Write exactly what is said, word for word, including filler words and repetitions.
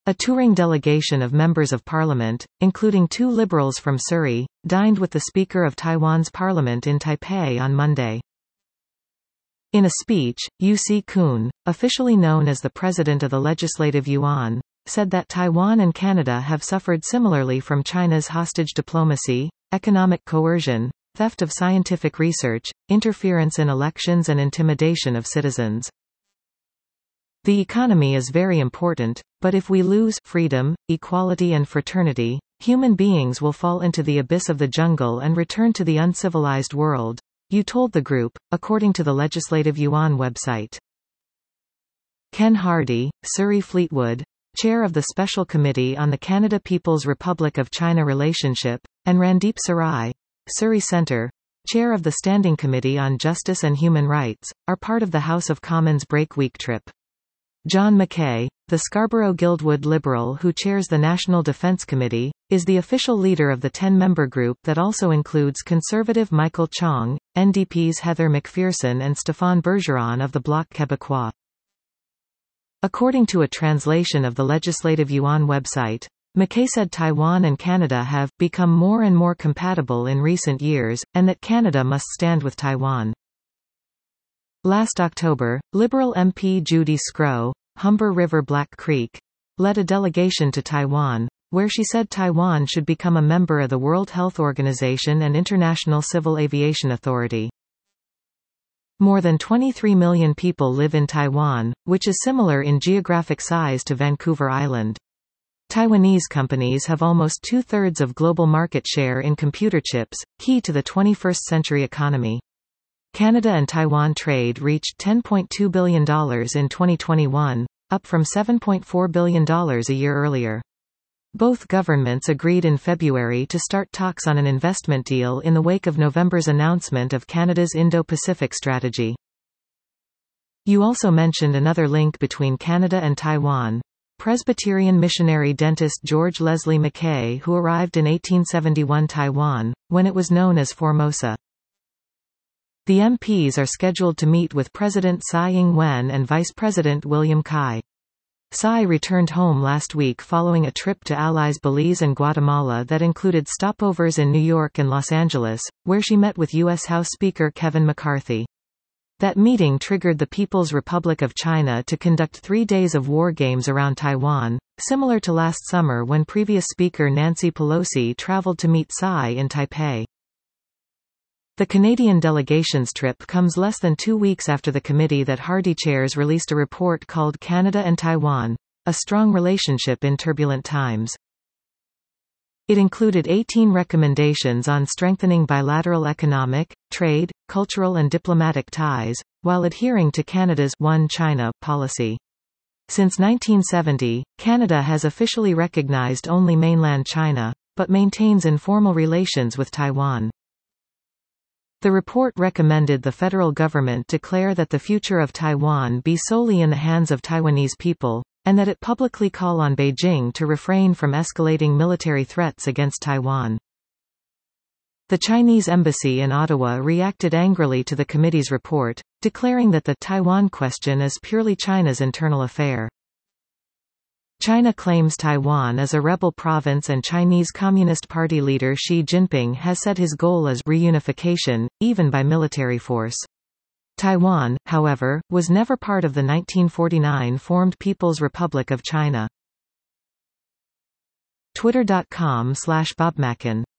A touring delegation of members of parliament, including two liberals from Surrey, dined with the Speaker of Taiwan's parliament in Taipei on Monday. In a speech, Yu Si-kun, officially known as the President of the Legislative Yuan, said that Taiwan and Canada have suffered similarly from China's hostage diplomacy, economic coercion, theft of scientific research, interference in elections and intimidation of citizens. The economy is very important, but if we lose freedom, equality and fraternity, human beings will fall into the abyss of the jungle and return to the uncivilized world, Yu told the group, according to the Legislative Yuan website. Ken Hardy, Surrey Fleetwood, chair of the Special Committee on the Canada People's Republic of China Relationship, and Randeep Sarai, Surrey Centre, chair of the Standing Committee on Justice and Human Rights, are part of the House of Commons break week trip. John Mackay, the Scarborough-Guildwood Liberal who chairs the National Defence Committee, is the official leader of the ten-member group that also includes Conservative Michael Chong, N D P's Heather McPherson and Stéphane Bergeron of the Bloc Québécois. According to a translation of the Legislative Yuan website, Mackay said Taiwan and Canada have become more and more compatible in recent years, and that Canada must stand with Taiwan. Last October, Liberal M P Judy Scrow, Humber River Black Creek, led a delegation to Taiwan, where she said Taiwan should become a member of the World Health Organization and International Civil Aviation Authority. More than twenty-three million people live in Taiwan, which is similar in geographic size to Vancouver Island. Taiwanese companies have almost two-thirds of global market share in computer chips, key to the twenty-first century economy. Canada and Taiwan trade reached ten point two billion dollars in twenty twenty-one, up from seven point four billion dollars a year earlier. Both governments agreed in February to start talks on an investment deal in the wake of November's announcement of Canada's Indo-Pacific strategy. You also mentioned another link between Canada and Taiwan. Presbyterian missionary dentist George Leslie Mackay, who arrived in eighteen seventy-one Taiwan, when it was known as Formosa. The M Ps are scheduled to meet with President Tsai Ing-wen and Vice President William Kai. Tsai returned home last week following a trip to allies Belize and Guatemala that included stopovers in New York and Los Angeles, where she met with U S House Speaker Kevin McCarthy. That meeting triggered the People's Republic of China to conduct three days of war games around Taiwan, similar to last summer when previous Speaker Nancy Pelosi traveled to meet Tsai in Taipei. The Canadian delegation's trip comes less than two weeks after the committee that Hardy chairs released a report called Canada and Taiwan: A Strong Relationship in Turbulent Times. It included eighteen recommendations on strengthening bilateral economic, trade, cultural and diplomatic ties, while adhering to Canada's One China policy. Since nineteen seventy, Canada has officially recognized only mainland China, but maintains informal relations with Taiwan. The report recommended the federal government declare that the future of Taiwan be solely in the hands of Taiwanese people, and that it publicly call on Beijing to refrain from escalating military threats against Taiwan. The Chinese embassy in Ottawa reacted angrily to the committee's report, declaring that the Taiwan question is purely China's internal affair. China claims Taiwan is a rebel province, and Chinese Communist Party leader Xi Jinping has said his goal is reunification, even by military force. Taiwan, however, was never part of the nineteen forty-nine formed People's Republic of China. Twitter dot com slash Bob Mackin